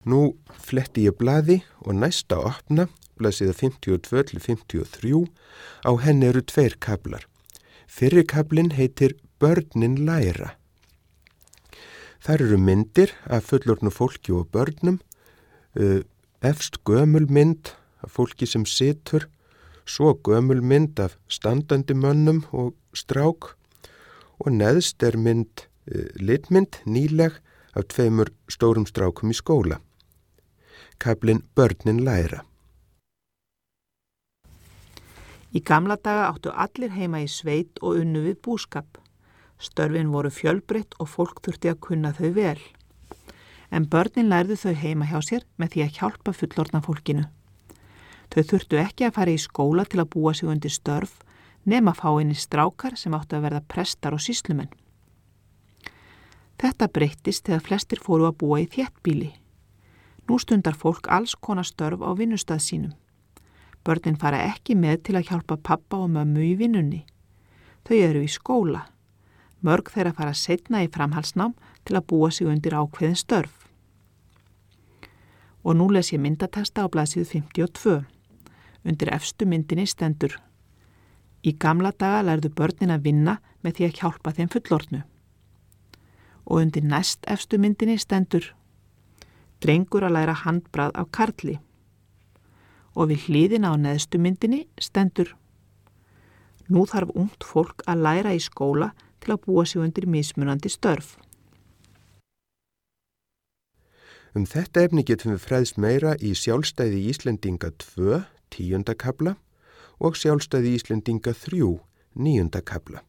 Nú fletti ég blaði og næsta opna, blaðsíða 52-53, á henni eru 2 kaflar. Fyrri kaflinn heitir Börnin læra. Þar eru myndir af fullorðnu fólki og börnum, efst gömul mynd af fólki sem situr, svo gömul mynd af standandi mönnum og strák og neðst er litmynd nýleg af 2 stórum strákum í skóla. Kaflinn Börnin læra. Í gamla daga áttu allir heima í sveit og unnu við búskap. Störfin voru fjölbreytt og fólk þurfti að kunna þau vel. En börnin lærðu þau heima hjá sér með því að hjálpa fullorðna fólkinu. Þau þurftu ekki að fara í skóla til að búa sig undir störf, nema fáeinir strákar sem áttu að verða prestar og sýslumenn. Þetta breyttist þegar flestir fóru að búa í þéttbýli. Nú stundar fólk alls konar störf á vinnustað sínum. Börnin fara ekki með til að hjálpa pappa og mömmu í vinnunni. Þau eru í skóla. Mörg þeirra fara seinna í framhaldsnám til að búa sig undir ákveðin störf. Og nú les ég myndatexta á blaðsíðu 52. Undir efstu myndinni stendur: Í gamla daga lærðu börnin að vinna með því að hjálpa þeim fullorðnu. Og undir næst efstu myndinni stendur: Drengur að læra handbragð af karli. Og við hliðina á neðstu myndinni stendur: Nú þarf ungt fólk að læra í skóla til að búa sig undir mismunandi störf. Þetta efni getum við fræðst meira í Sjálfstæði Íslendinga 2, 10. kafla og Sjálfstæði Íslendinga 3, 9. kafla.